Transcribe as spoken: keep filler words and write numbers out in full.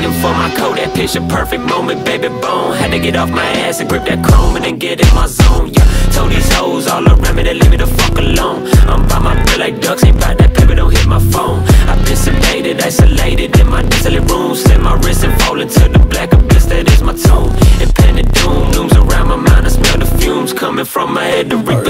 waiting for my coat, that picture perfect moment, baby bone. Had to get off my ass and grip that chrome and then get in my zone, yeah. Told these hoes all around me to leave me the fuck alone. I'm by my bill like ducks, ain't bout that paper, don't hit my phone. I've been sedated, isolated in my desolate room. Slit my wrist and fall into the black abyss, that is my tomb. Impending doom looms around my mind, I smell the fumes coming from my head to reap